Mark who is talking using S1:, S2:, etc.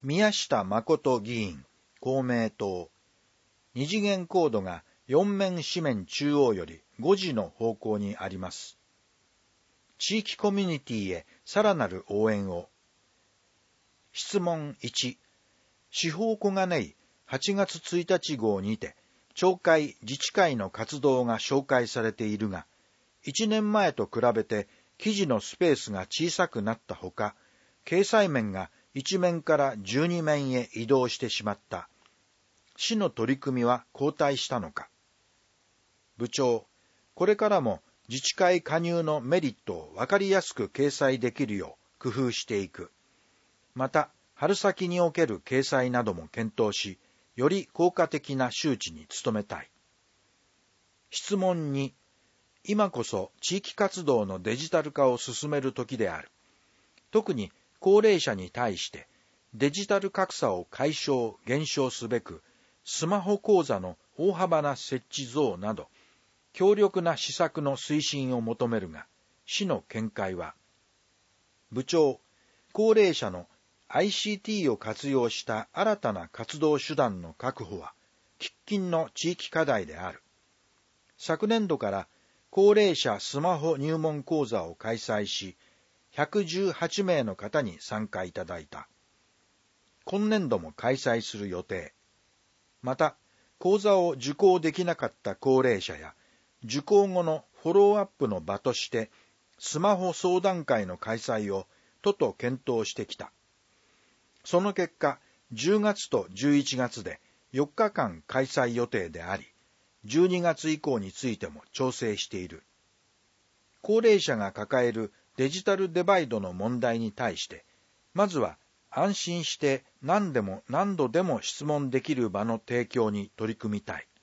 S1: 宮下誠議員、公明党。二次元コードが四面四面中央より5時の方向にあります。地域コミュニティへさらなる応援を。質問1。司法小金井8月1日号にて、町会自治会の活動が紹介されているが、1年前と比べて記事のスペースが小さくなったほか、掲載面が1面から12面へ移動してしまった。市の取り組みは後退したのか。部長、これからも自治会加入のメリットを分かりやすく掲載できるよう工夫していく。また、春先における掲載なども検討し、より効果的な周知に努めたい。質問2、今こそ地域活動のデジタル化を進める時である。特に高齢者に対してデジタル格差を解消・減少すべく、スマホ講座の大幅な設置増など、強力な施策の推進を求めるが、市の見解は。部長、高齢者の ICT を活用した新たな活動手段の確保は、喫緊の地域課題である。昨年度から高齢者スマホ入門講座を開催し、118名の方に参加いただいた。今年度も開催する予定。また、講座を受講できなかった高齢者や、受講後のフォローアップの場として、スマホ相談会の開催を都と検討してきた。その結果、10月と11月で4日間開催予定であり、12月以降についても調整している。高齢者が抱えるデジタルデバイドの問題に対して、まずは安心して何でも何度でも質問できる場の提供に取り組みたい。